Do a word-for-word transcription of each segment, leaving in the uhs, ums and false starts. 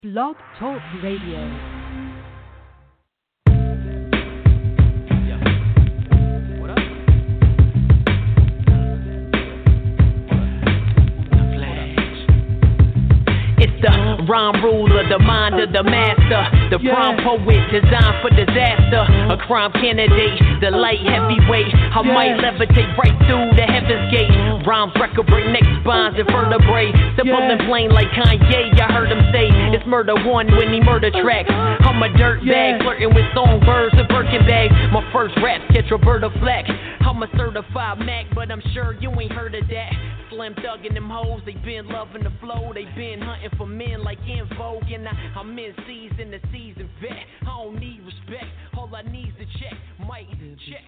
Blog Talk Radio. Rhyme ruler, the mind of the master, the yeah. Prime poet designed for disaster, a crime candidate, the light heavyweight. I yeah. might levitate right through the heaven's gate. Rhymes record break neck spines and vertebrae. Simple yeah. and plain like Kanye, I heard him say it's murder one when he murder tracks. I'm a dirt bag, yeah. flirting with songbirds and Birkin bags. My first rap catch Roberta Flack. I'm a certified Mac, but I'm sure you ain't heard of that. Slim Thug and them hoes, they been loving the flow. They been hunting for men like In Vogue. And I, I'm in season, the season vet. I don't need respect, all I need is to check. Might check.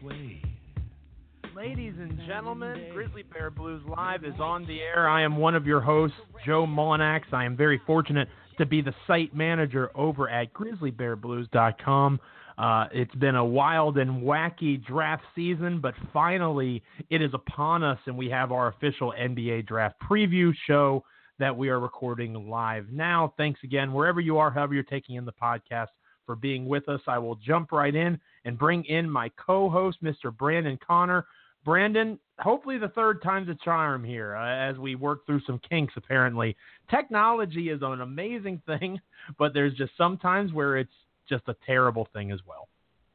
Ladies and gentlemen, Grizzly Bear Blues Live is on the air. I am one of your hosts, Joe Mullinax. I am very fortunate to be the site manager over at grizzly bear blues dot com. Uh, it's been a wild and wacky draft season, but finally it is upon us, and we have our official N B A draft preview show that we are recording live now. Thanks again, wherever you are, however you're taking in the podcast, for being with us. I will jump right in and bring in my co-host, Mister Brandon Connor. Brandon, hopefully the third time's a charm here uh, as we work through some kinks, apparently. Technology is an amazing thing, but there's just some times where it's just a terrible thing as well.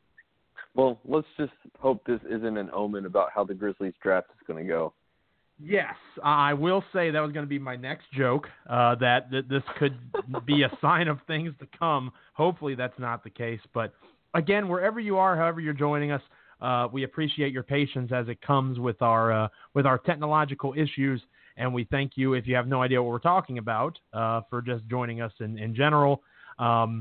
Well, let's just hope this isn't an omen about how the Grizzlies draft is going to go. Yes, I will say that was going to be my next joke, uh, that, that this could be a sign of things to come. Hopefully that's not the case. But again, wherever you are, however you're joining us, uh, we appreciate your patience as it comes with our uh, with our technological issues. And we thank you, if you have no idea what we're talking about, uh, for just joining us in, in general. Um,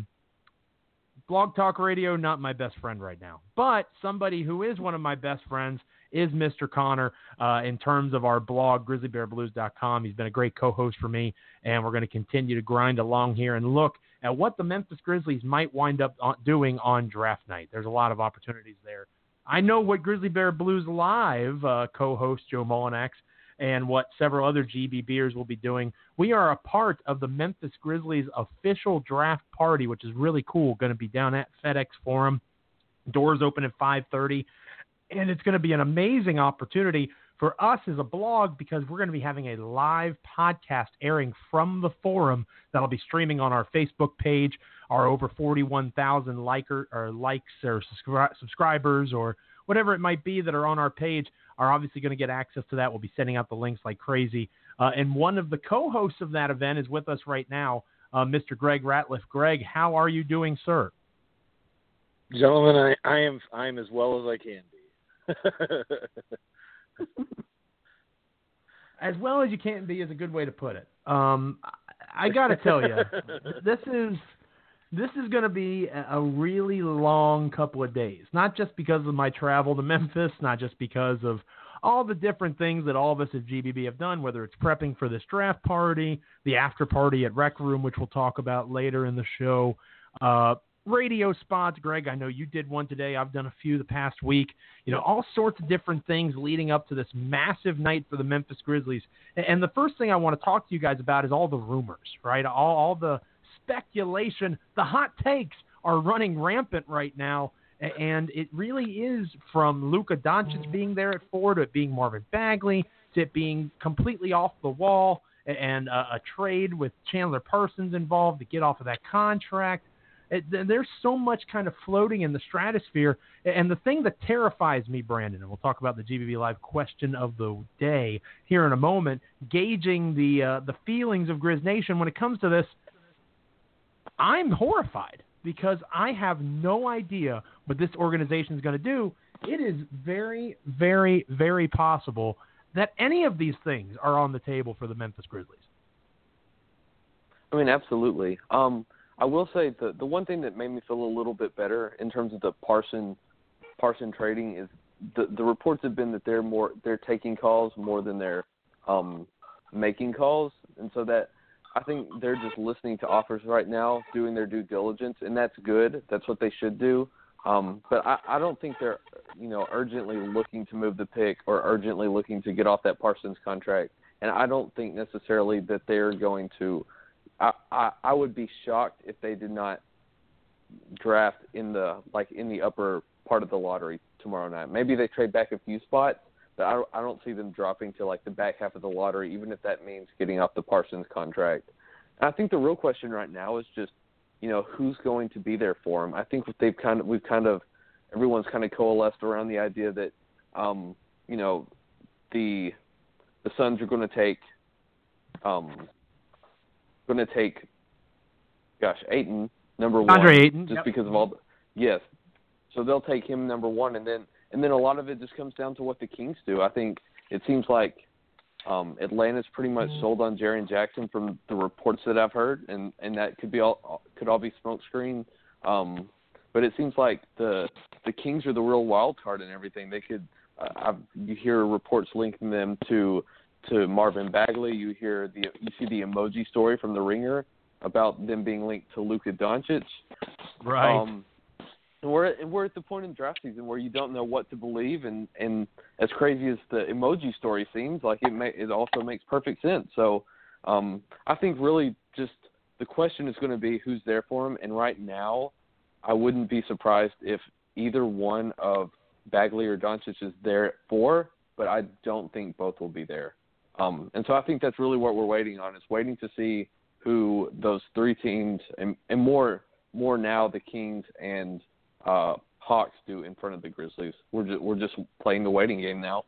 Blog Talk Radio, not my best friend right now. But somebody who is one of my best friends is Mister Connor uh, in terms of our blog, grizzly bear blues dot com. He's been a great co-host for me, and we're going to continue to grind along here and look at what the Memphis Grizzlies might wind up doing on draft night. There's a lot of opportunities there. I know what Grizzly Bear Blues Live uh, co-host Joe Mullinax and what several other G B Beers will be doing. We are a part of the Memphis Grizzlies official draft party, which is really cool. Going to be down at FedEx Forum. Doors open at five thirty. And it's going to be an amazing opportunity for us as a blog because we're going to be having a live podcast airing from the forum that'll be streaming on our Facebook page. Our over forty-one thousand liker, or likes or subscri- subscribers or whatever it might be that are on our page are obviously going to get access to that. We'll be sending out the links like crazy. Uh, and one of the co-hosts of that event is with us right now, uh, Mister Greg Ratliff. Greg, how are you doing, sir? Gentlemen, I, I am I am as well as I can be. As well as you can be is a good way to put it. Um, I, I got to tell you, this is this is going to be a really long couple of days. Not just because of my travel to Memphis, not just because of all the different things that all of us at G B B have done, whether it's prepping for this draft party, the after party at Rec Room, which we'll talk about later in the show, uh, radio spots. Greg, I know you did one today. I've done a few the past week. You know, all sorts of different things leading up to this massive night for the Memphis Grizzlies. And the first thing I want to talk to you guys about is all the rumors, right? All, all the speculation, the hot takes are running rampant right now. And it really is from Luka Doncic being there at four to it being Marvin Bagley to it being completely off the wall and a, a trade with Chandler Parsons involved to get off of that contract. It, there's so much kind of floating in the stratosphere. And the thing that terrifies me, Brandon, and we'll talk about the G B B Live question of the day here in a moment, gauging the uh, the feelings of Grizz Nation when it comes to this, I'm horrified because I have no idea what this organization is going to do. It is very, very, very possible that any of these things are on the table for the Memphis Grizzlies. I mean, absolutely. Um, I will say the the one thing that made me feel a little bit better in terms of the Parson Parson trading is the the reports have been that they're more they're taking calls more than they're um, making calls, and so that I think they're just listening to offers right now, doing their due diligence, and that's good. That's what they should do. Um, but I, I don't think they're you know urgently looking to move the pick or urgently looking to get off that Parsons contract, and I don't think necessarily that they're going to I, I I would be shocked if they did not draft in the like in the upper part of the lottery tomorrow night. Maybe they trade back a few spots, but I don't, I don't see them dropping to like the back half of the lottery, even if that means getting off the Parsons contract. And I think the real question right now is just, you know, who's going to be there for him. I think they've kind of we've kind of everyone's kind of coalesced around the idea that um, you know the the Suns are going to take um, going to take gosh Ayton number one, Andre Ayton, just yep. because of all the, yes. So they'll take him number one, and then and then a lot of it just comes down to what the Kings do. I think it seems like um, Atlanta's pretty much sold on Jaren Jackson from the reports that I've heard, and, and that could be all could all be smokescreen. Um, but it seems like the the Kings are the real wild card and everything. They could uh, I've, you hear reports linking them to to Marvin Bagley. You hear the you see the emoji story from The Ringer about them being linked to Luka Doncic. Right. Um, and we're at, we're at the point in draft season where you don't know what to believe, and, and as crazy as the emoji story seems, like it may, it also makes perfect sense. So um, I think really just the question is going to be who's there for him. And right now, I wouldn't be surprised if either one of Bagley or Doncic is there for, but I don't think both will be there. Um, and so I think that's really what we're waiting on, is waiting to see who those three teams, and, and more more now the Kings and uh, Hawks do in front of the Grizzlies. We're just, we're just playing the waiting game now.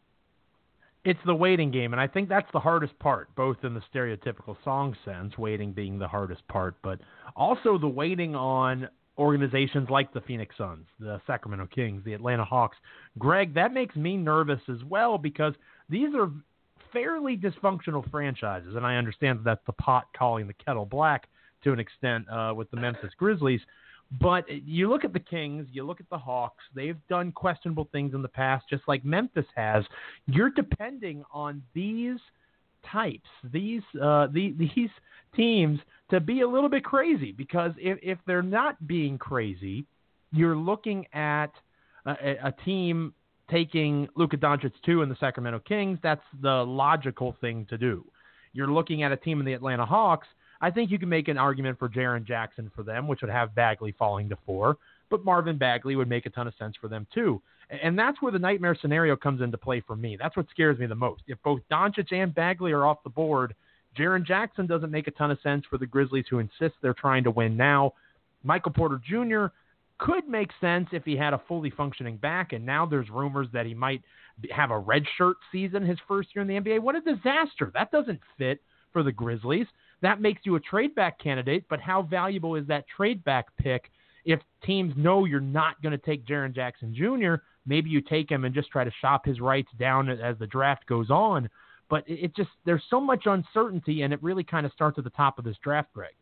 It's the waiting game, and I think that's the hardest part, both in the stereotypical song sense, waiting being the hardest part, but also the waiting on organizations like the Phoenix Suns, the Sacramento Kings, the Atlanta Hawks. Greg, that makes me nervous as well, because these are fairly dysfunctional franchises, and I understand that that's the pot calling the kettle black to an extent uh, with the Memphis Grizzlies. But you look at the Kings, you look at the Hawks, they've done questionable things in the past, just like Memphis has. You're depending on these types, these uh, the, these teams to be a little bit crazy, because if, if they're not being crazy, you're looking at a, a team taking Luka Doncic two and the Sacramento Kings. That's the logical thing to do. You're looking at a team in the Atlanta Hawks. I think you can make an argument for Jaren Jackson for them, which would have Bagley falling to four, but Marvin Bagley would make a ton of sense for them too. And that's where the nightmare scenario comes into play for me. That's what scares me the most. If both Doncic and Bagley are off the board, Jaren Jackson doesn't make a ton of sense for the Grizzlies, who insist they're trying to win now. Michael Porter Junior could make sense if he had a fully functioning back, and now there's rumors that he might have a redshirt season his first year in the N B A. What a disaster. That doesn't fit for the Grizzlies. That makes you a trade-back candidate, but how valuable is that trade-back pick if teams know you're not going to take Jaren Jackson Junior? Maybe you take him and just try to shop his rights down as the draft goes on. But it just, there's so much uncertainty, and it really kind of starts at the top of this draft, Greg.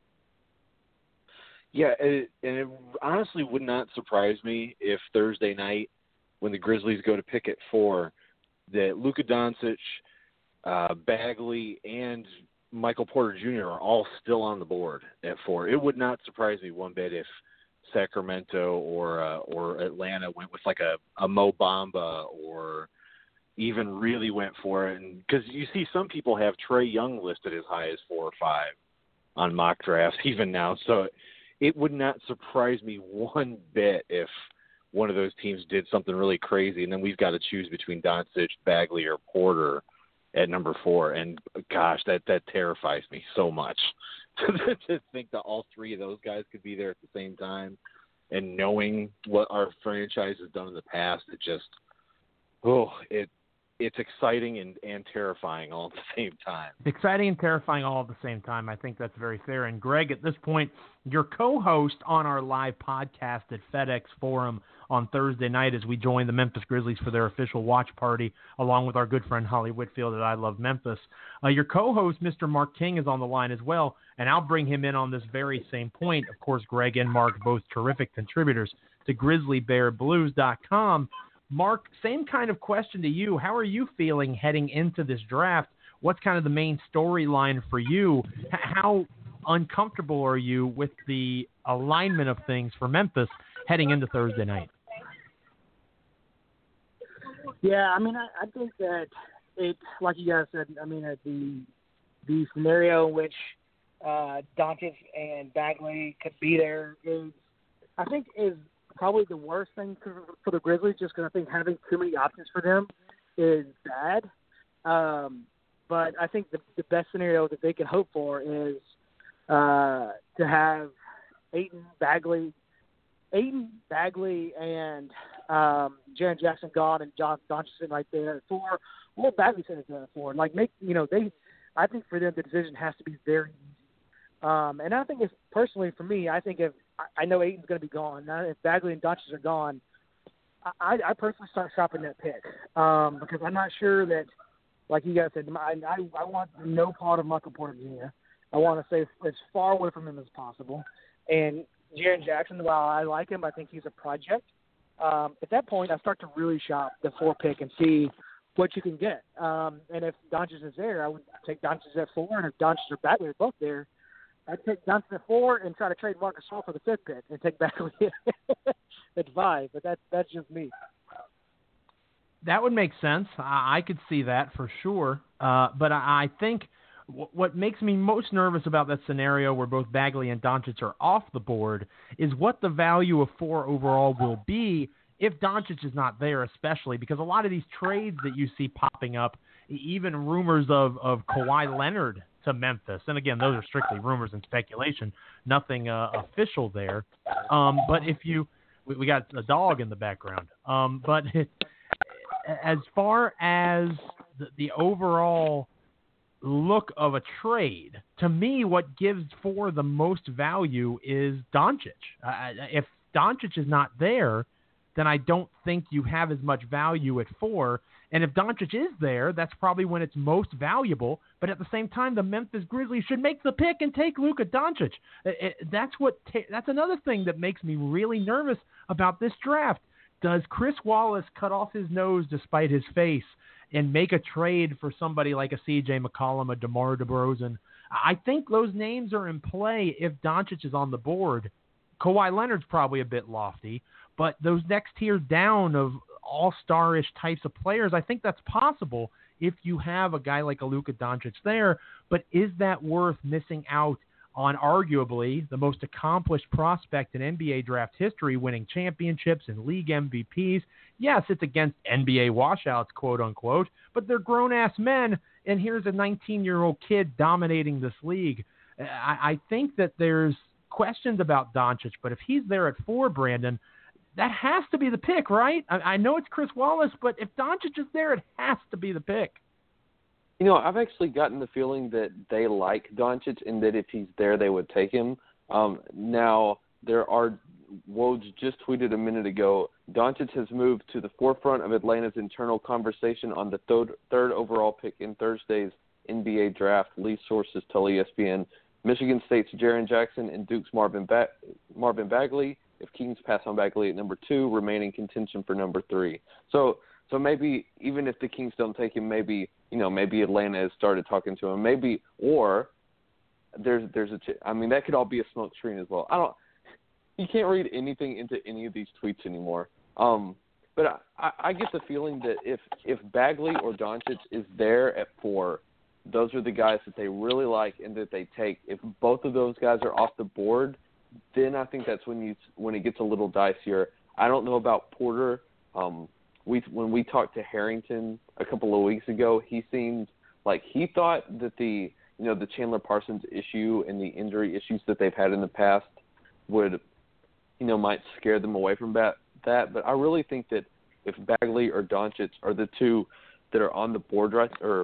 Yeah, and it, and it honestly would not surprise me if Thursday night, when the Grizzlies go to pick at four, that Luka Doncic, uh, Bagley, and Michael Porter Junior are all still on the board at four. It would not surprise me one bit if Sacramento or uh, or Atlanta went with like a, a Mo Bamba, or even really went for it. And because you see some people have Trae Young listed as high as four or five on mock drafts even now. So it would not surprise me one bit if one of those teams did something really crazy, and then we've got to choose between Doncic, Bagley, or Porter at number four. And gosh, that, that terrifies me so much to think that all three of those guys could be there at the same time. And knowing what our franchise has done in the past, it just, oh, it, it's exciting and, and terrifying all at the same time. Exciting and terrifying all at the same time. I think that's very fair. And Greg, at this point, your co-host on our live podcast at FedEx Forum on Thursday night, as we join the Memphis Grizzlies for their official watch party, along with our good friend Holly Whitfield at I Love Memphis. Uh, your co-host, Mister Mark King, is on the line as well, and I'll bring him in on this very same point. Of course, Greg and Mark, both terrific contributors to Grizzly Bear Blues dot com. Mark, same kind of question to you. How are you feeling heading into this draft? What's kind of the main storyline for you? H- how uncomfortable are you with the alignment of things for Memphis heading into Thursday night? Yeah, I mean, I, I think that it, like you guys said, I mean, uh, the the scenario in which uh, Doncic and Bagley could be there is, I think, is probably the worst thing for, for the Grizzlies, just because I think having too many options for them is bad. Um, but I think the, the best scenario that they can hope for is uh, to have Ayton, Bagley, Ayton, Bagley, and um, Jaren Jackson gone, and John Doncic right there at four, or Bagley sitting there at four. Like, make you know, they. I think for them the decision has to be very easy. Um, and I think it's personally for me. I think if I, I know Ayton's going to be gone, now if Bagley and Doncic are gone, I, I personally start shopping that pick um, because I'm not sure that, like you guys said, I, I, I want no part of Michael Porter Junior I want to stay as far away from him as possible. And Jaren Jackson, while I like him, I think he's a project. Um, at that point, I start to really shop the four pick and see what you can get. Um, and if Doncic is there, I would take Doncic at four. And if Doncic or Bagley are both there, I'd take Doncic at four and try to trade Marcus Gasol for the fifth pick and take Bagley at five. But that, that's just me. That would make sense. I, I could see that for sure. Uh, but I, I think w- what makes me most nervous about that scenario where both Bagley and Doncic are off the board is what the value of four overall will be if Doncic is not there, especially because a lot of these trades that you see popping up, even rumors of, of Kawhi Leonard to Memphis, and again, those are strictly rumors and speculation, nothing uh, official there. Um, but if you, we, we got a dog in the background. Um, but it, as far as the, the overall look of a trade, to me, what gives four the most value is Doncic. Uh, if Doncic is not there, then I don't think you have as much value at four. And if Doncic is there, that's probably when it's most valuable. But at the same time, the Memphis Grizzlies should make the pick and take Luka Doncic. It, it, that's what. Ta- that's another thing that makes me really nervous about this draft. Does Chris Wallace cut off his nose despite his face and make a trade for somebody like a C J McCollum, a DeMar DeRozan? I think those names are in play if Doncic is on the board. Kawhi Leonard's probably a bit lofty, but those next tier down of all-star-ish types of players, I think that's possible if you have a guy like a Luka Doncic there. But is that worth missing out on arguably the most accomplished prospect in N B A draft history, winning championships and league M V Ps? Yes, it's against N B A washouts, quote-unquote, but they're grown-ass men, and here's a nineteen-year-old kid dominating this league. I, I think that there's questions about Doncic, but if he's there at four, Brandon, that has to be the pick, right? I, I know it's Chris Wallace, but if Doncic is there, it has to be the pick. You know, I've actually gotten the feeling that they like Doncic and that if he's there, they would take him. Um, now, there are – Woj just tweeted a minute ago, Doncic has moved to the forefront of Atlanta's internal conversation on the third, third overall pick in Thursday's N B A draft, lead sources tell E S P N. Michigan State's Jaren Jackson and Duke's Marvin, ba- Marvin Bagley, if Kings pass on Bagley at number two, remain in contention for number three. So so maybe even if the Kings don't take him, maybe you know maybe Atlanta has started talking to him, maybe or there's there's a I mean that could all be a smoke screen as well. I don't you can't read anything into any of these tweets anymore. Um, but I, I, I get the feeling that if if Bagley or Doncic is there at four, those are the guys that they really like and that they take. If both of those guys are off the board, then I think that's when you when it gets a little dicier. I don't know about Porter. Um, we when we talked to Harrington a couple of weeks ago, he seemed like he thought that the you know the Chandler Parsons issue and the injury issues that they've had in the past would you know might scare them away from that. That, but I really think that if Bagley or Doncic are the two that are on the board right or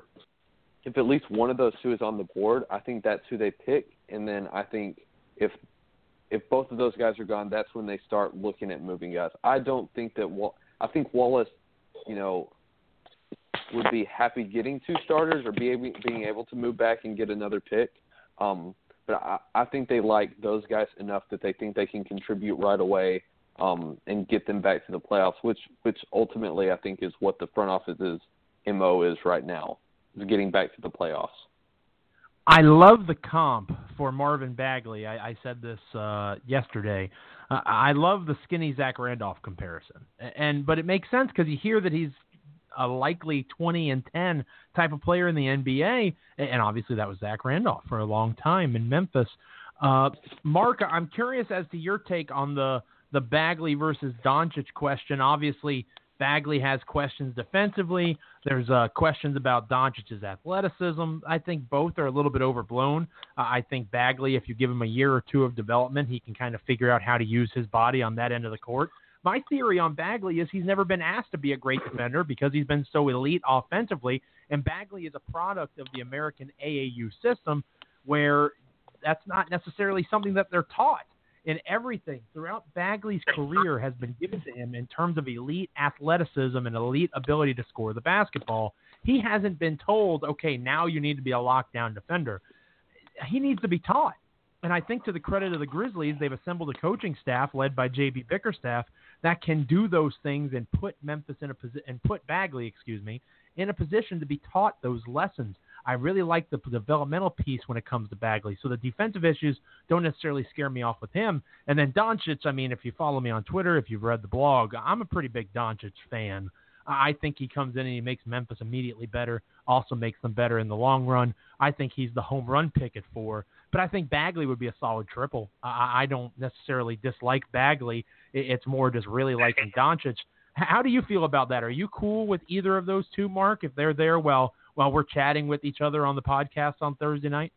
if at least one of those two is on the board, I think that's who they pick. And then I think if if both of those guys are gone, that's when they start looking at moving guys. I don't think that – I think Wallace, you know, would be happy getting two starters or be able, being able to move back and get another pick. Um, but I, I think they like those guys enough that they think they can contribute right away um, and get them back to the playoffs, which, which ultimately I think is what the front office's M O is right now. Is getting back to the playoffs. I love the comp for Marvin Bagley. I, I said this uh, yesterday. Uh, I love the skinny Zach Randolph comparison, and but it makes sense because you hear that he's a likely twenty and ten type of player in the N B A. And obviously that was Zach Randolph for a long time in Memphis. Uh, Mark, I'm curious as to your take on the, the Bagley versus Doncic question. Obviously, Bagley has questions defensively. There's uh, questions about Doncic's athleticism. I think both are a little bit overblown. Uh, I think Bagley, if you give him a year or two of development, he can kind of figure out how to use his body on that end of the court. My theory on Bagley is he's never been asked to be a great defender because he's been so elite offensively, and Bagley is a product of the American A A U system where that's not necessarily something that they're taught. In everything throughout Bagley's career has been given to him in terms of elite athleticism and elite ability to score the basketball. He hasn't been told, okay, now you need to be a lockdown defender. He needs to be taught. And I think to the credit of the Grizzlies, they've assembled a coaching staff led by J B Bickerstaff that can do those things and put Memphis in a position and put Bagley, excuse me, in a position to be taught those lessons. I really like the developmental piece when it comes to Bagley. So the defensive issues don't necessarily scare me off with him. And then Doncic, I mean, if you follow me on Twitter, if you've read the blog, I'm a pretty big Doncic fan. I think he comes in and he makes Memphis immediately better, also makes them better in the long run. I think he's the home run pick at four. But I think Bagley would be a solid triple. I, I don't necessarily dislike Bagley. It's more just really liking Doncic. How do you feel about that? Are you cool with either of those two, Mark, if they're there well? While we're chatting with each other on the podcast on Thursday night?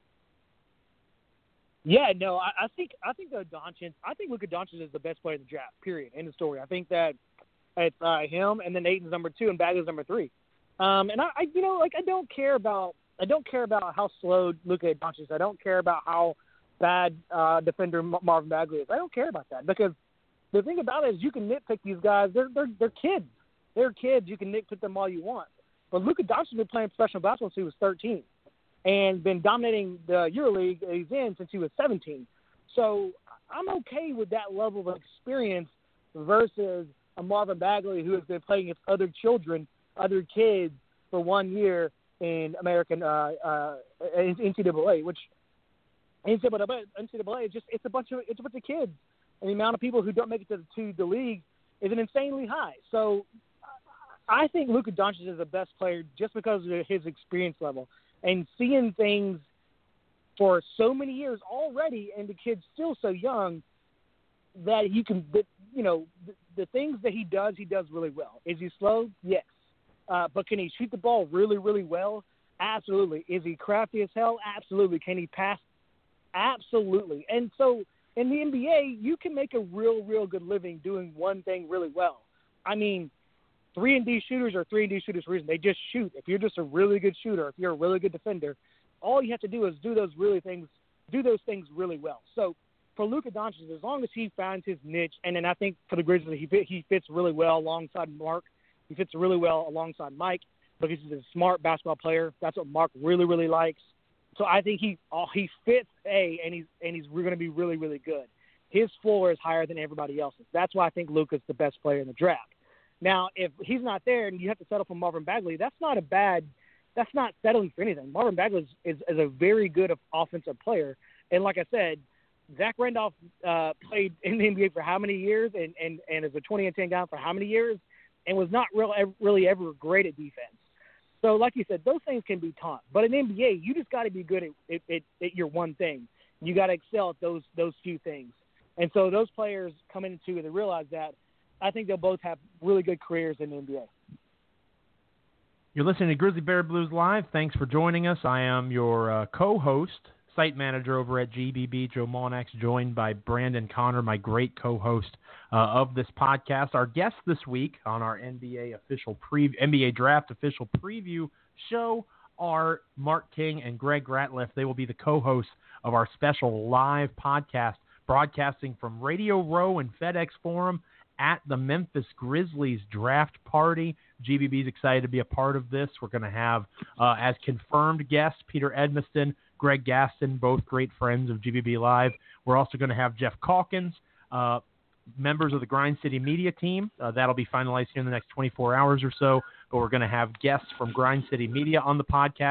Yeah, no, I, I think I think the Doncic, I think Luka Doncic is the best player in the draft. Period. End of story. I think that it's uh, him, and then Ayton's number two, and Bagley's number three. Um, and I, I, you know, like I don't care about I don't care about how slow Luka Doncic is. I don't care about how bad uh, defender Marvin Bagley is. I don't care about that because the thing about it is you can nitpick these guys. They're they're they're kids. They're kids. You can nitpick them all you want. But Luka Doncic has been playing professional basketball since he was thirteen and been dominating the EuroLeague he's in since he was seventeen. So I'm okay with that level of experience versus a Marvin Bagley who has been playing against other children, other kids for one year in American uh, uh, N C double A, which N C double A is just it's a bunch of it's a bunch of kids, and the amount of people who don't make it to the, to the league is an insanely high. So I think Luka Doncic is the best player just because of his experience level and seeing things for so many years already, and the kid's still so young that he can, you know, the, the things that he does, he does really well. Is he slow? Yes. Uh, but can he shoot the ball really, really well? Absolutely. Is he crafty as hell? Absolutely. Can he pass? Absolutely. And so in the N B A, you can make a real, real good living doing one thing really well. I mean, three and D shooters are three and D shooters for a reason. They just shoot. If you're just a really good shooter, if you're a really good defender, all you have to do is do those really things, do those things really well. So for Luka Doncic, as long as he finds his niche, and then I think for the Grizzlies, he he fits really well alongside Mark. He fits really well alongside Mike because he's a smart basketball player. That's what Mark really, really likes. So I think he he fits A, and he's and he's going to be really, really good. His floor is higher than everybody else's. That's why I think Luka's the best player in the draft. Now, if he's not there and you have to settle for Marvin Bagley, that's not a bad – that's not settling for anything. Marvin Bagley is, is, is a very good offensive player. And like I said, Zach Randolph uh, played in the N B A for how many years and, and, and is a twenty and ten guy for how many years and was not real, really ever great at defense. So like you said, those things can be taught. But in the N B A, you just got to be good at, at, at, at your one thing. You got to excel at those those few things. And so those players come into it and realize that. I think they'll both have really good careers in the N B A. You're listening to Grizzly Bear Blues Live. Thanks for joining us. I am your uh, co-host, site manager over at G B B, Joe Molinax, joined by Brandon Connor, my great co-host uh, of this podcast. Our guests this week on our N B A official pre- N B A Draft official preview show are Mark King and Greg Ratliff. They will be the co-hosts of our special live podcast, broadcasting from Radio Row and FedEx Forum at the Memphis Grizzlies draft party. G B B's excited to be a part of this. We're going to have, uh, as confirmed guests, Peter Edmiston, Greg Gaston, both great friends of G B B Live. We're also going to have Jeff Calkins, uh, members of the Grind City Media team. Uh, that'll be finalized here in the next twenty-four hours or so. But we're going to have guests from Grind City Media on the podcast.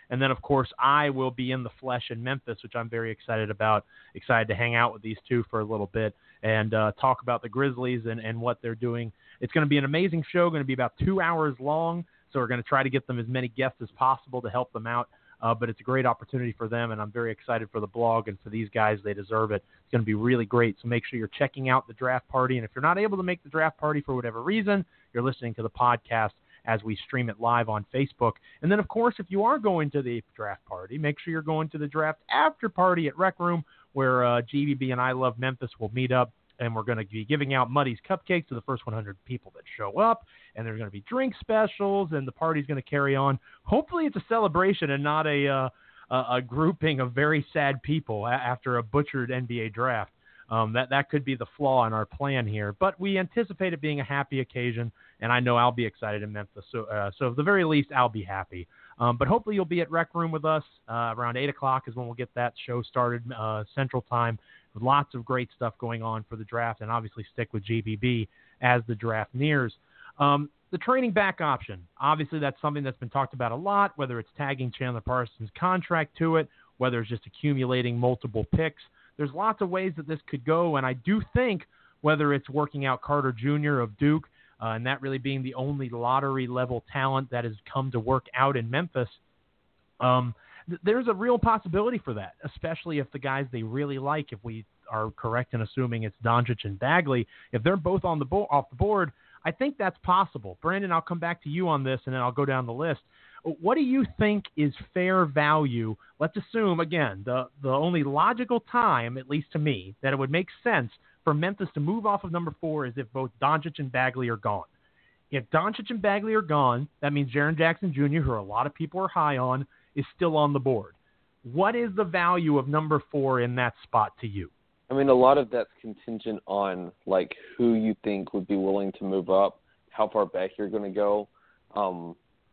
And then, of course, I will be in the flesh in Memphis, which I'm very excited about, excited to hang out with these two for a little bit and uh, talk about the Grizzlies and, and what they're doing. It's going to be an amazing show, going to be about two hours long, so we're going to try to get them as many guests as possible to help them out. Uh, but it's a great opportunity for them, and I'm very excited for the blog and for these guys. They deserve it. It's going to be really great. So make sure you're checking out the draft party. And if you're not able to make the draft party for whatever reason, you're listening to the podcast as we stream it live on Facebook. And then, of course, if you are going to the draft party, make sure you're going to the draft after party at Rec Room, where uh, G B B and I Love Memphis will meet up. And we're going to be giving out Muddy's cupcakes to the first one hundred people that show up. And there's going to be drink specials, and the party's going to carry on. Hopefully it's a celebration and not a uh, a, a grouping of very sad people a- after a butchered N B A draft. Um, that, that could be the flaw in our plan here. But we anticipate it being a happy occasion, and I know I'll be excited in Memphis. So, uh, so at the very least, I'll be happy. Um, but hopefully you'll be at Rec Room with us. Uh, around eight o'clock is when we'll get that show started, uh, Central Time. Lots of great stuff going on for the draft, and obviously stick with G B B as the draft nears. Um, the training back option, obviously that's something that's been talked about a lot, whether it's tagging Chandler Parsons' contract to it, whether it's just accumulating multiple picks. There's lots of ways that this could go, and I do think whether it's working out Carter Junior of Duke, uh, and that really being the only lottery-level talent that has come to work out in Memphis, um, there's a real possibility for that, especially if the guys they really like, if we are correct in assuming it's Doncic and Bagley, if they're both on the bo- off the board, I think that's possible. Brandon, I'll come back to you on this, and then I'll go down the list. What do you think is fair value? Let's assume, again, the, the only logical time, at least to me, that it would make sense for Memphis to move off of number four is if both Doncic and Bagley are gone. If Doncic and Bagley are gone, that means Jaren Jackson Junior, who a lot of people are high on, is still on the board. What is the value of number four in that spot to you? I mean, a lot of that's contingent on, like, who you think would be willing to move up, how far back you're going to go. Um,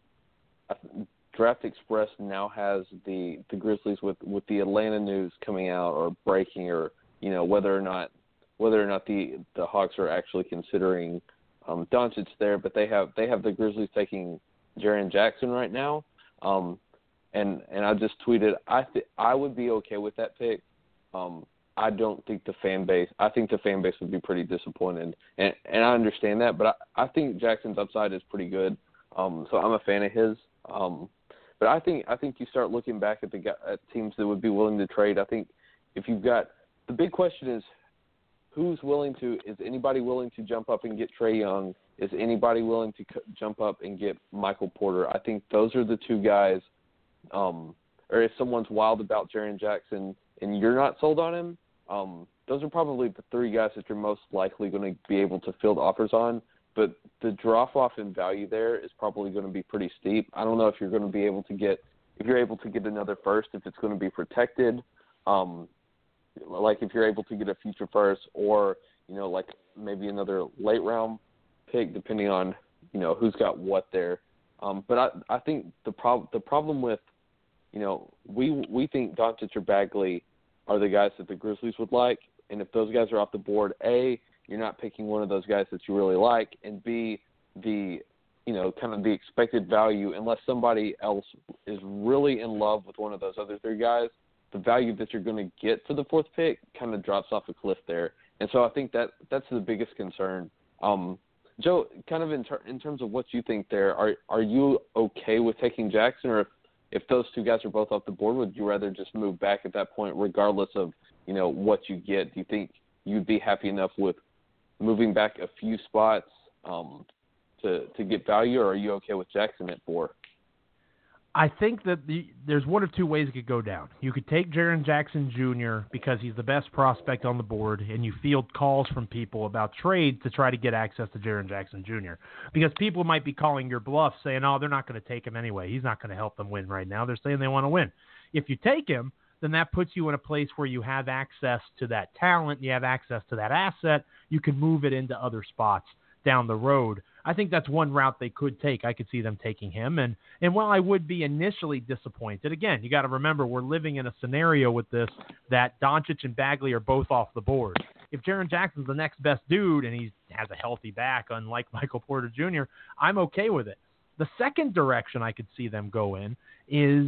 Draft Express now has the, the Grizzlies with, with the Atlanta news coming out or breaking, or, you know, whether or not whether or not the, the Hawks are actually considering um, Doncic there, but they have they have the Grizzlies taking Jaren Jackson right now. Um, And and I just tweeted, I th- I would be okay with that pick. Um, I don't think the fan base. I think the fan base would be pretty disappointed, and and I understand that. But I, I think Jackson's upside is pretty good. Um, so I'm a fan of his. Um, but I think I think you start looking back at the at teams that would be willing to trade. I think if you've got the big question is who's willing to. Is anybody willing to jump up and get Trae Young? Is anybody willing to c- jump up and get Michael Porter? I think those are the two guys. Um, or if someone's wild about Jaren Jackson and you're not sold on him, um, those are probably the three guys that you're most likely going to be able to field offers on. But the drop-off in value there is probably going to be pretty steep. I don't know if you're going to be able to get – if you're able to get another first, if it's going to be protected, um, like if you're able to get a future first or, you know, like maybe another late-round pick depending on, you know, who's got what there. Um, but I, I think the, prob- the problem with – you know, we we think Doncic or Bagley are the guys that the Grizzlies would like, and if those guys are off the board, A, you're not picking one of those guys that you really like, and B, the, you know, kind of the expected value, unless somebody else is really in love with one of those other three guys, the value that you're going to get for the fourth pick kind of drops off a cliff there. And so I think that that's the biggest concern. Um, Joe, kind of in, ter- in terms of what you think there, are are you okay with taking Jackson, or if If those two guys are both off the board, would you rather just move back at that point, regardless of, you know, what you get? Do you think you'd be happy enough with moving back a few spots um, to to get value, or are you okay with Jackson at four? I think that the, there's one of two ways it could go down. You could take Jaren Jackson Junior because he's the best prospect on the board, and you field calls from people about trades to try to get access to Jaren Jackson Junior Because people might be calling your bluff saying, oh, they're not going to take him anyway. He's not going to help them win right now. They're saying they want to win. If you take him, then that puts you in a place where you have access to that talent, you have access to that asset, you can move it into other spots down the road. I think that's one route they could take. I could see them taking him. And, and while I would be initially disappointed, again, you got to remember we're living in a scenario with this that Doncic and Bagley are both off the board. If Jaren Jackson's the next best dude and he has a healthy back, unlike Michael Porter Junior, I'm okay with it. The second direction I could see them go in is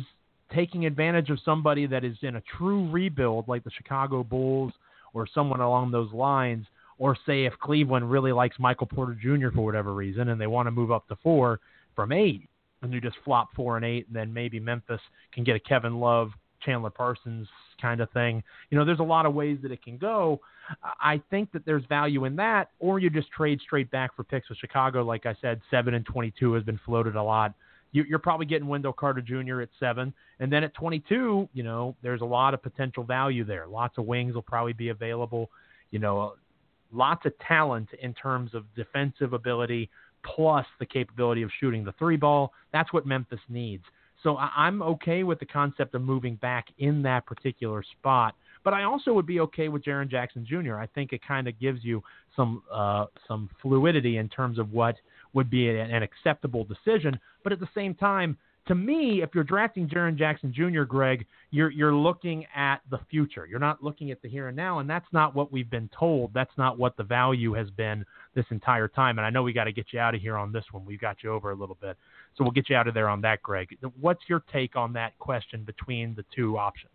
taking advantage of somebody that is in a true rebuild like the Chicago Bulls or someone along those lines, or say if Cleveland really likes Michael Porter Junior for whatever reason and they want to move up to four from eight, and you just flop four and eight, and then maybe Memphis can get a Kevin Love, Chandler Parsons kind of thing. You know, there's a lot of ways that it can go. I think that there's value in that, or you just trade straight back for picks with Chicago. Like I said, seven and twenty-two has been floated a lot. You, you're probably getting Wendell Carter Junior at seven, and then at twenty-two, you know, there's a lot of potential value there. Lots of wings will probably be available. You know, lots of talent in terms of defensive ability, plus the capability of shooting the three ball. That's what Memphis needs. So I'm okay with the concept of moving back in that particular spot, but I also would be okay with Jaren Jackson Junior I think it kind of gives you some uh, some fluidity in terms of what would be an, an acceptable decision. But at the same time, to me, if you're drafting Jaren Jackson Junior, Greg, you're you're looking at the future. You're not looking at the here and now, and that's not what we've been told. That's not what the value has been this entire time. And I know we got to get you out of here on this one. We've got you over a little bit. So we'll get you out of there on that, Greg. What's your take on that question between the two options?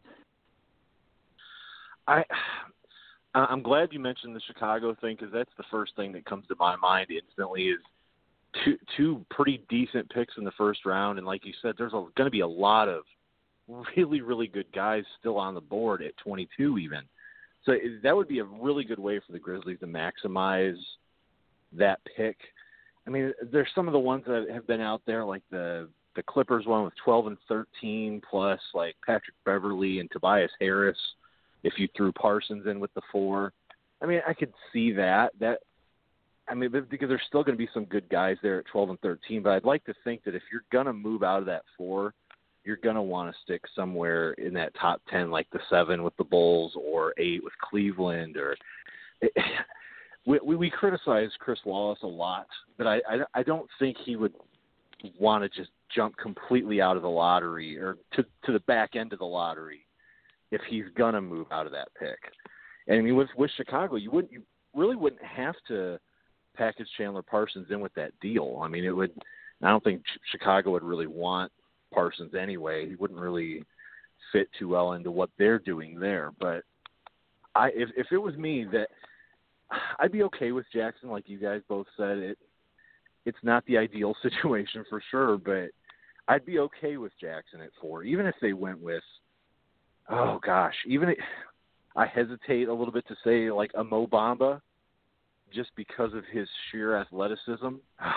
I, I'm glad you mentioned the Chicago thing, because that's the first thing that comes to my mind instantly is two, two pretty decent picks in the first round. And like you said, there's going to be a lot of really, really good guys still on the board at twenty-two even. So that would be a really good way for the Grizzlies to maximize that pick. I mean, there's some of the ones that have been out there, like the the Clippers one with twelve and thirteen, plus like Patrick Beverley and Tobias Harris, if you threw Parsons in with the four. I mean, I could see that. That I mean, because there's still going to be some good guys there at twelve and thirteen, but I'd like to think that if you're going to move out of that four, you're going to want to stick somewhere in that top ten, like the seven with the Bulls or eight with Cleveland. Or it, we, we we criticize Chris Wallace a lot, but I, I I don't think he would want to just jump completely out of the lottery or to to the back end of the lottery if he's going to move out of that pick. And I mean, with with Chicago, you wouldn't you really wouldn't have to package Chandler Parsons in with that deal. I mean, it would. I don't think Chicago would really want Parsons anyway. He wouldn't really fit too well into what they're doing there. But I, if if it was me, that I'd be okay with Jackson, like you guys both said. It it's not the ideal situation for sure, but I'd be okay with Jackson at four, even if they went with. Oh gosh, even it, I hesitate a little bit to say like a Mo Bamba, just because of his sheer athleticism.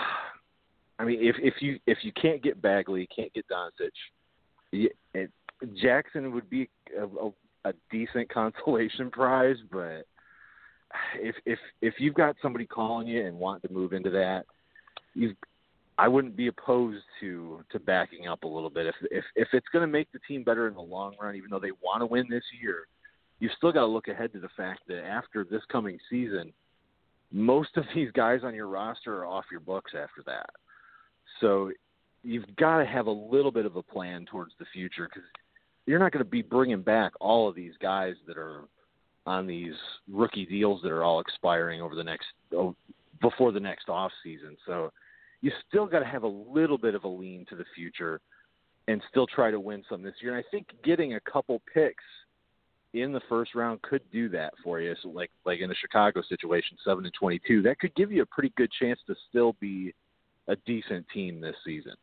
I mean, if if you if you can't get Bagley, can't get Doncic, you, it, Jackson would be a, a, a decent consolation prize. But if if if you've got somebody calling you and wanting to move into that, you I wouldn't be opposed to to backing up a little bit. If if if it's going to make the team better in the long run, even though they want to win this year, you still got to look ahead to the fact that after this coming season, most of these guys on your roster are off your books after that. So you've got to have a little bit of a plan towards the future, because you're not going to be bringing back all of these guys that are on these rookie deals that are all expiring over the next oh, before the next off season. So you still got to have a little bit of a lean to the future and still try to win some this year. And I think getting a couple picks in the first round could do that for you. So like like in the Chicago situation, seven and twenty-two, that could give you a pretty good chance to still be a decent team this season.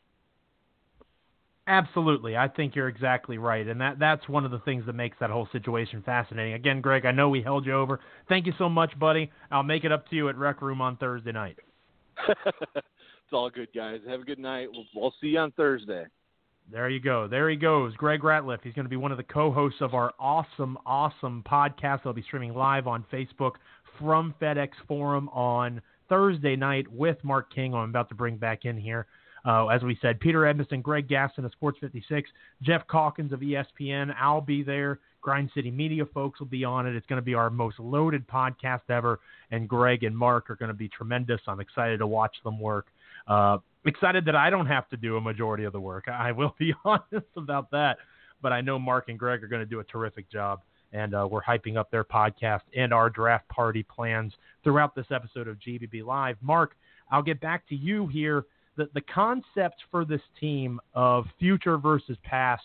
Absolutely. I think you're exactly right. And that that's one of the things that makes that whole situation fascinating. Again, Greg, I know we held you over. Thank you so much, buddy. I'll make it up to you at Rec Room on Thursday night. It's all good, guys. Have a good night. We'll, we'll see you on Thursday. There you go. There he goes. Greg Ratliff. He's going to be one of the co-hosts of our awesome, awesome podcast. They'll be streaming live on Facebook from FedEx Forum on Thursday night with Mark King, who I'm about to bring back in here. Uh, as we said, Peter Edmiston, Greg Gaston of Sports fifty-six, Jeff Calkins of E S P N. I'll be there. Grind City Media folks will be on it. It's going to be our most loaded podcast ever, and Greg and Mark are going to be tremendous. I'm excited to watch them work. Uh, excited that I don't have to do a majority of the work. I will be honest about that, but I know Mark and Greg are going to do a terrific job, and uh, we're hyping up their podcast and our draft party plans throughout this episode of G B B Live. Mark, I'll get back to you here. The, the concept for this team of future versus past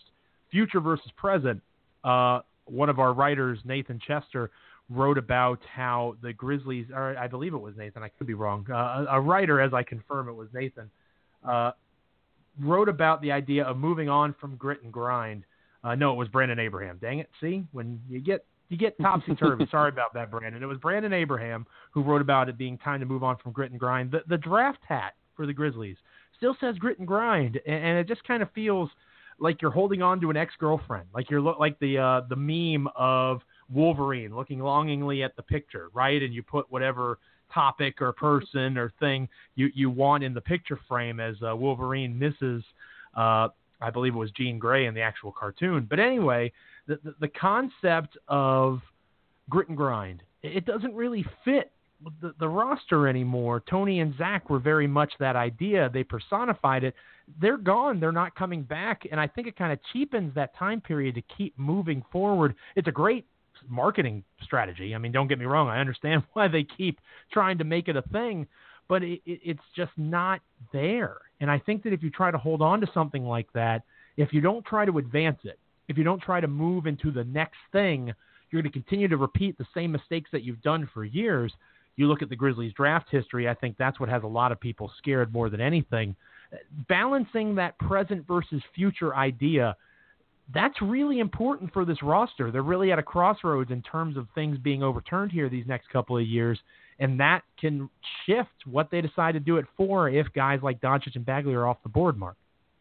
future versus present, uh, one of our writers, Nathan Chester, wrote about how the Grizzlies, or I believe it was Nathan, I could be wrong, uh, a, a writer, as I confirm it was Nathan, uh, wrote about the idea of moving on from grit and grind. Uh, no, it was Brandon Abraham. Dang it, see? When you get you get topsy-turvy. Sorry about that, Brandon. It was Brandon Abraham who wrote about it being time to move on from grit and grind. The, the draft hat for the Grizzlies still says grit and grind, and, and it just kind of feels like you're holding on to an ex-girlfriend, like you're lo- like the uh, the meme of Wolverine looking longingly at the picture, right? And you put whatever topic or person or thing you, you want in the picture frame as uh, Wolverine misses, uh, I believe it was Jean Grey in the actual cartoon. But anyway, the, the, the concept of grit and grind, it doesn't really fit the, the roster anymore. Tony and Zach were very much that idea. They personified it. They're gone. They're not coming back. And I think it kind of cheapens that time period to keep moving forward. It's a great marketing strategy. I mean, don't get me wrong. I understand why they keep trying to make it a thing, but it, it, it's just not there. And I think that if you try to hold on to something like that, if you don't try to advance it, if you don't try to move into the next thing, you're going to continue to repeat the same mistakes that you've done for years. You look at the Grizzlies draft history, I think that's what has a lot of people scared more than anything. Balancing that present versus future idea, that's really important for this roster. They're really at a crossroads in terms of things being overturned here these next couple of years, and that can shift what they decide to do it for if guys like Doncic and Bagley are off the board, Mark.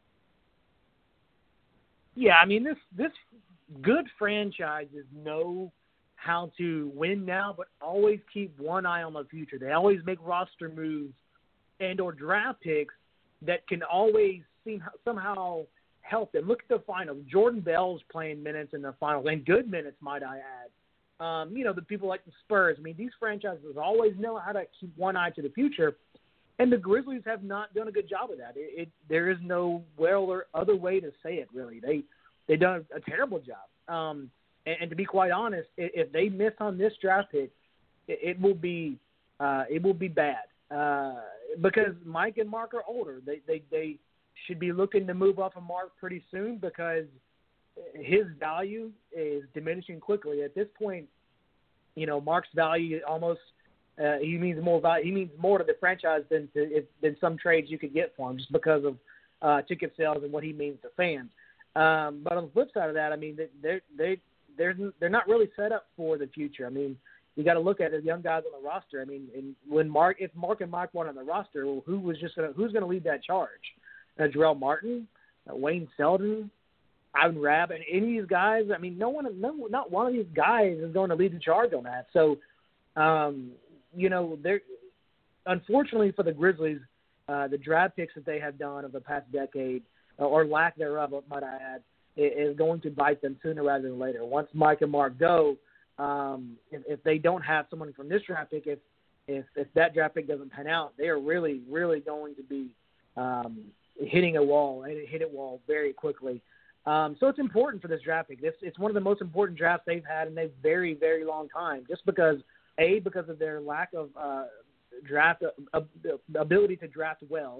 Yeah, I mean, this this good franchises know how to win now, but always keep one eye on the future. They always make roster moves and or draft picks that can always seem somehow help them. Look at the finals. Jordan Bell's playing minutes in the finals, and good minutes, might I add. Um, you know, the people like the Spurs. I mean, these franchises always know how to keep one eye to the future, and the Grizzlies have not done a good job of that. It, it there is no well or other way to say it, really. They they done a terrible job. Um, and, and to be quite honest, if they miss on this draft pick, it, it will be uh, it will be bad uh, because Mike and Mark are older. They they they should be looking to move off of Mark pretty soon because his value is diminishing quickly. At this point, you know, Mark's value almost uh, he means more value. He means more to the franchise than to, than some trades you could get for him, just because of uh, ticket sales and what he means to fans. Um, but on the flip side of that, I mean, they're they they're they're not really set up for the future. I mean, you got to look at the young guys on the roster. I mean, and when Mark, if Mark and Mike weren't on the roster, well, who was just gonna who's going to lead that charge? Uh, Jarrell Martin, uh, Wayne Selden, Ivan Rabb, and any of these guys. I mean, no one, no, not one of these guys is going to lead the charge on that. So, um, you know, they're unfortunately for the Grizzlies, uh, the draft picks that they have done over the past decade, uh, or lack thereof, might I add, is going to bite them sooner rather than later. Once Mike and Mark go, um, if, if they don't have someone from this draft pick, if if if that draft pick doesn't pan out, they are really, really going to be um, hitting a wall and hit a wall very quickly. Um, so it's important for this draft pick. This it's one of the most important drafts they've had in a very, very long time. Just because a because of their lack of uh, draft uh, ability to draft well,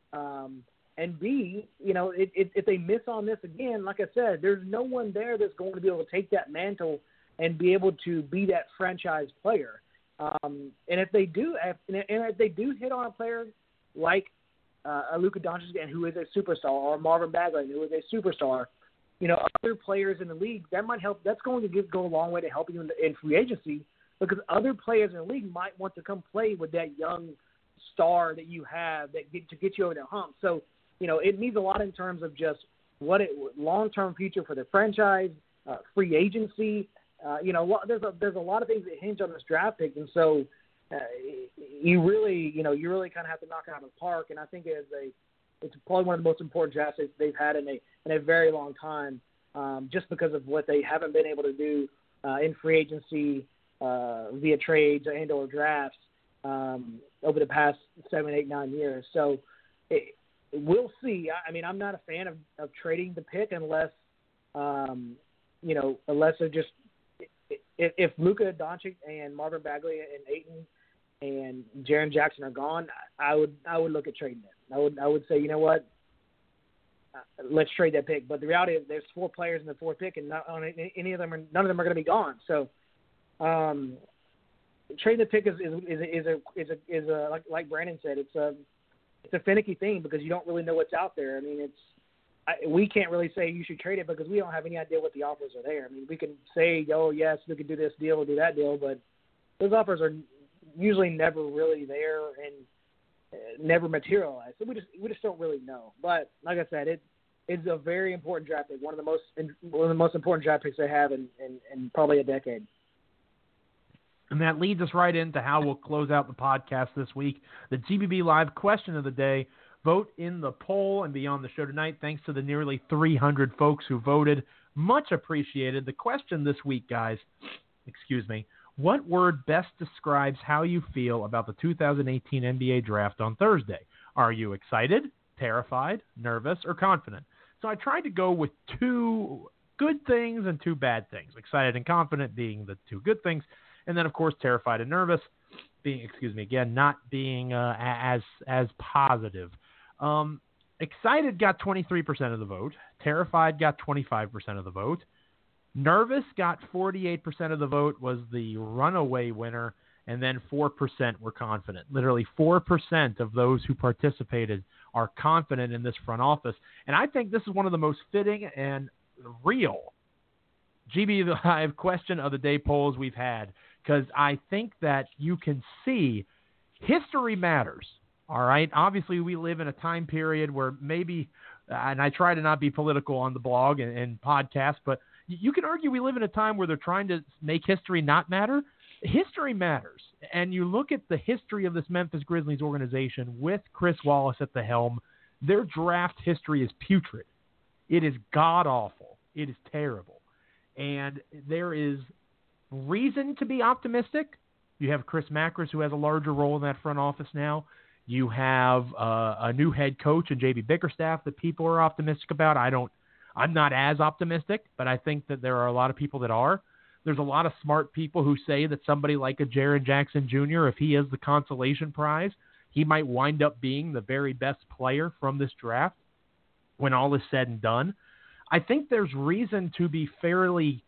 um, and B, you know, it, it, if they miss on this again, like I said, there's no one there that's going to be able to take that mantle and be able to be that franchise player. Um, and if they do, if, and if they do hit on a player like uh, Luka Doncic, who is a superstar, or Marvin Bagley, who is a superstar, you know, other players in the league, that might help. That's going to give, go a long way to help you in, the, in free agency, because other players in the league might want to come play with that young star that you have that get, to get you over the hump. So, you know, it means a lot in terms of just what it long-term future for the franchise, uh, free agency. Uh, you know, there's a there's a lot of things that hinge on this draft pick, and so uh, you really, you know, you really kind of have to knock it out of the park. And I think it is a it's probably one of the most important drafts they've had in a in a very long time, um, just because of what they haven't been able to do uh, in free agency uh, via trades and or drafts um, over the past seven, eight, nine years. So it, we'll see. I mean, I'm not a fan of, of trading the pick unless, um, you know, unless they're just if, if Luka Doncic and Marvin Bagley and Ayton and Jaren Jackson are gone, I would I would look at trading it. I would I would say, you know what, uh, let's trade that pick. But the reality is there's four players in the fourth pick, and not on any of them are none of them are going to be gone. So, um, trading the pick is is, is, is a is a is a like, like Brandon said, it's a it's a finicky thing because you don't really know what's out there. I mean, it's I, we can't really say you should trade it because we don't have any idea what the offers are there. I mean, we can say, oh yes, we could do this deal or do that deal, but those offers are usually never really there and uh, never materialize. So we just we just don't really know. But like I said, it it's a very important draft pick, one of the most one of the most important draft picks they have in, in, in probably a decade. And that leads us right into how we'll close out the podcast this week. The G B B Live question of the day. Vote in the poll and be on the show tonight. Thanks to the nearly three hundred folks who voted. Much appreciated. The question this week, guys, excuse me, what word best describes how you feel about the two thousand eighteen N B A draft on Thursday? Are you excited, terrified, nervous, or confident? So I tried to go with two good things and two bad things. Excited and confident being the two good things. And then, of course, terrified and nervous being, excuse me, again, not being uh, as as positive. Um, excited got twenty-three percent of the vote. Terrified got twenty-five percent of the vote. Nervous got forty-eight percent of the vote, was the runaway winner, and then four percent were confident. Literally four percent of those who participated are confident in this front office. And I think this is one of the most fitting and real G B Live question of the day polls we've had, because I think that you can see history matters. All right. Obviously, we live in a time period where maybe, and I try to not be political on the blog and, and podcast, but you can argue we live in a time where they're trying to make history not matter. History matters. And you look at the history of this Memphis Grizzlies organization with Chris Wallace at the helm, their draft history is putrid. It is god-awful. It is terrible. And there is reason to be optimistic. You have Chris Macris, who has a larger role in that front office now. You have uh, a new head coach and J B Bickerstaff that people are optimistic about. I don't, I'm not as optimistic, but I think that there are a lot of people that are. There's a lot of smart people who say that somebody like a Jaren Jackson Junior, if he is the consolation prize, he might wind up being the very best player from this draft when all is said and done. I think there's reason to be fairly,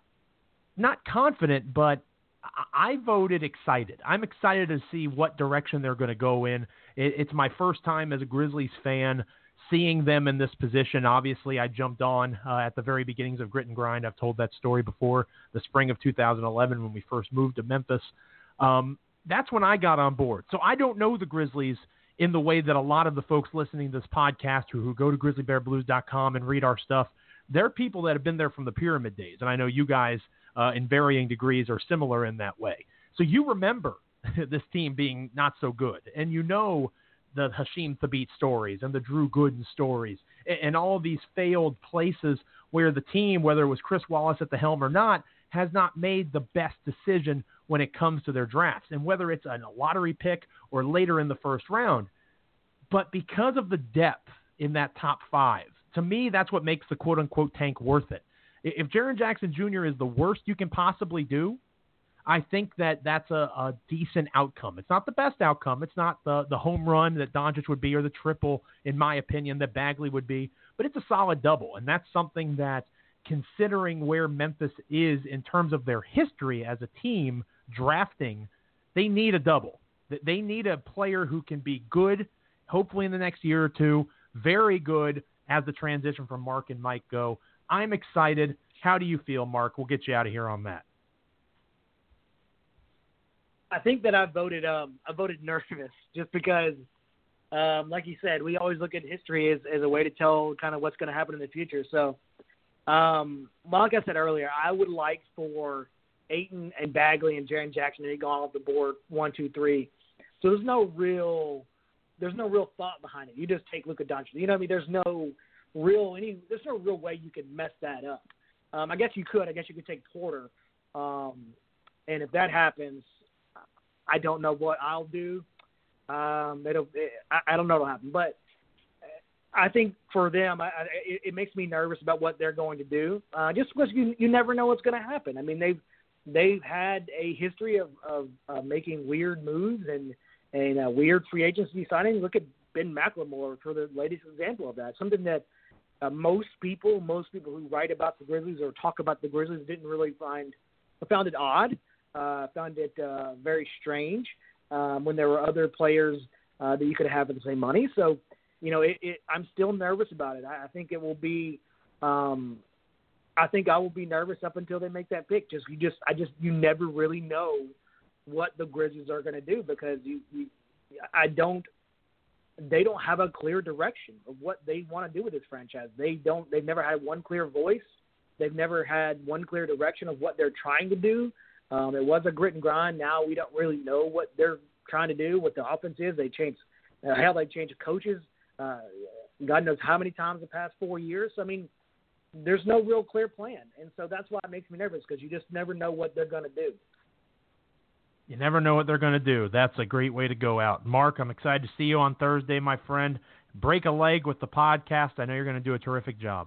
not confident, but I voted excited. I'm excited to see what direction they're going to go in. It's my first time as a Grizzlies fan seeing them in this position. Obviously, I jumped on uh, at the very beginnings of Grit and Grind. I've told that story before, the spring of two thousand eleven when we first moved to Memphis. Um, that's when I got on board. So I don't know the Grizzlies in the way that a lot of the folks listening to this podcast who, who go to grizzly bear blues dot com and read our stuff, they're people that have been there from the pyramid days. And I know you guys uh, in varying degrees are similar in that way. So you remember this team being not so good. And you know the Hasheem Thabeet stories and the Drew Gooden stories and, and all of these failed places where the team, whether it was Chris Wallace at the helm or not, has not made the best decision when it comes to their drafts. And whether it's a lottery pick or later in the first round. But because of the depth in that top five, to me, that's what makes the quote-unquote tank worth it. If Jaren Jackson Junior is the worst you can possibly do, I think that that's a, a decent outcome. It's not the best outcome. It's not the, the home run that Doncic would be or the triple, in my opinion, that Bagley would be. But it's a solid double, and that's something that, considering where Memphis is in terms of their history as a team drafting, they need a double. They need a player who can be good, hopefully in the next year or two, very good as the transition from Mark and Mike go. I'm excited. How do you feel, Mark? We'll get you out of here on that. I think that I voted um, I voted nervous just because, um, like you said, we always look at history as, as a way to tell kind of what's going to happen in the future. So, um, like I said earlier, I would like for Ayton and Bagley and Jaren Jackson to be gone off the board one, two, three. So there's no real there's no real thought behind it. You just take Luka Doncic. You know what I mean? There's no real any there's no real way you could mess that up. Um, I guess you could. I guess you could take Porter. Um, and if that happens, I don't know what I'll do. Um, it'll, it, I, I don't know what'll happen, but I think for them, I, I, it, it makes me nervous about what they're going to do. Uh, just because you you never know what's going to happen. I mean, they've they've had a history of, of uh, making weird moves and and uh, weird free agency signings. Look at Ben McLemore for the latest example of that. Something that uh, most people, most people who write about the Grizzlies or talk about the Grizzlies didn't really find, found it odd, uh, found it uh, very strange um, when there were other players uh, that you could have for the same money. So, you know, it, it, I'm still nervous about it. I, I think it will be, um, I think I will be nervous up until they make that pick. Just you just, I just, you never really know what the Grizzlies are going to do because you, you, I don't. They don't have a clear direction of what they want to do with this franchise. They don't. They've never had one clear voice. They've never had one clear direction of what they're trying to do. Um, it was a grit and grind. Now we don't really know what they're trying to do, what the offense is. They changed. Uh, hell, they changed coaches. Uh, God knows how many times the past four years. I mean, there's no real clear plan, and so that's why it makes me nervous because you just never know what they're going to do. You never know what they're going to do. That's a great way to go out. Mark, I'm excited to see you on Thursday, my friend. Break a leg with the podcast. I know you're going to do a terrific job.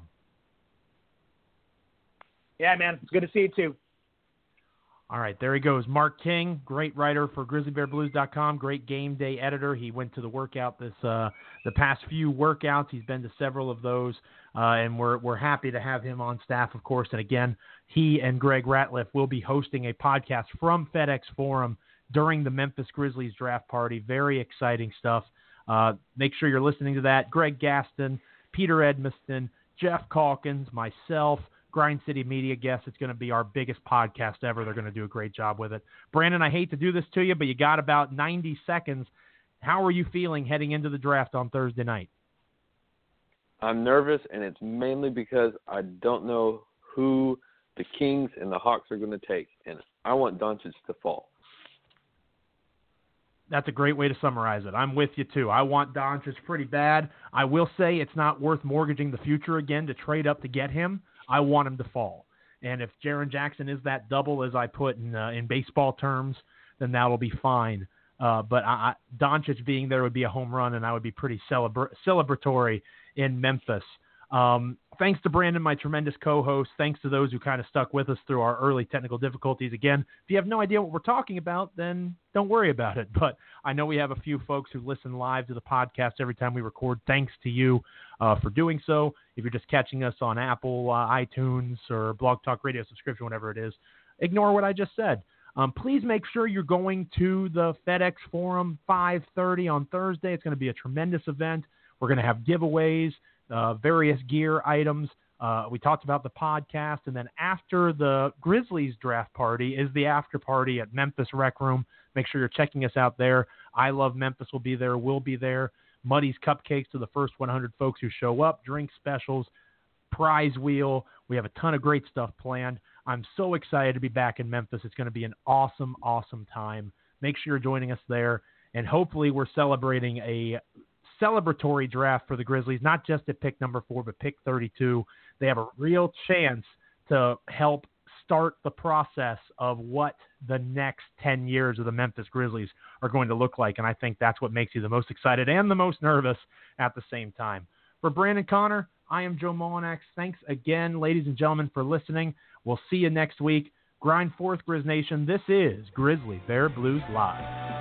Yeah, man. It's good to see you, too. All right, there he goes. Mark King, great writer for Grizzly Bear Blues dot com, great game day editor. He went to the workout this uh, the past few workouts. He's been to several of those, uh, and we're we're happy to have him on staff, of course. And again, he and Greg Ratliff will be hosting a podcast from FedEx Forum during the Memphis Grizzlies draft party. Very exciting stuff. Uh, make sure you're listening to that. Greg Gaston, Peter Edmiston, Jeff Calkins, myself, Grind City Media guests. It's going to be our biggest podcast ever. They're going to do a great job with it. Brandon, I hate to do this to you, but you got about ninety seconds. How are you feeling heading into the draft on Thursday night? I'm nervous, and it's mainly because I don't know who the Kings and the Hawks are going to take, and I want Doncic to fall. That's a great way to summarize it. I'm with you, too. I want Doncic pretty bad. I will say it's not worth mortgaging the future again to trade up to get him. I want him to fall. And if Jaren Jackson is that double, as I put in uh, in baseball terms, then that will be fine. Uh, but I, I, Doncic being there would be a home run, and I would be pretty celebra- celebratory in Memphis. Um, thanks to Brandon, my tremendous co-host. Thanks to those who kind of stuck with us through our early technical difficulties. Again, if you have no idea what we're talking about, then don't worry about it. But I know we have a few folks who listen live to the podcast every time we record. Thanks to you uh, for doing so. If you're just catching us on Apple, uh, iTunes, or Blog Talk Radio subscription, whatever it is, ignore what I just said. Um, please make sure you're going to the FedEx Forum five thirty on Thursday. It's going to be a tremendous event. We're going to have giveaways, uh, various gear items. Uh, we talked about the podcast, and then after the Grizzlies draft party is the after party at Memphis Rec Room. Make sure you're checking us out there. I Love Memphis will be there. We'll be there. Muddy's Cupcakes to the first one hundred folks who show up. Drink specials, prize wheel. We have a ton of great stuff planned. I'm so excited to be back in Memphis. It's going to be an awesome, awesome time. Make sure you're joining us there, and hopefully we're celebrating a celebratory draft for the Grizzlies, not just at pick number four, but pick thirty-two. They have a real chance to help start the process of what the next ten years of the Memphis Grizzlies are going to look like, and I think that's what makes you the most excited and the most nervous at the same time. For Brandon Connor, I am Joe Molinax. Thanks again, ladies and gentlemen, for listening. We'll see you next week. Grind forth, Grizz Nation. This is Grizzly Bear Blues Live.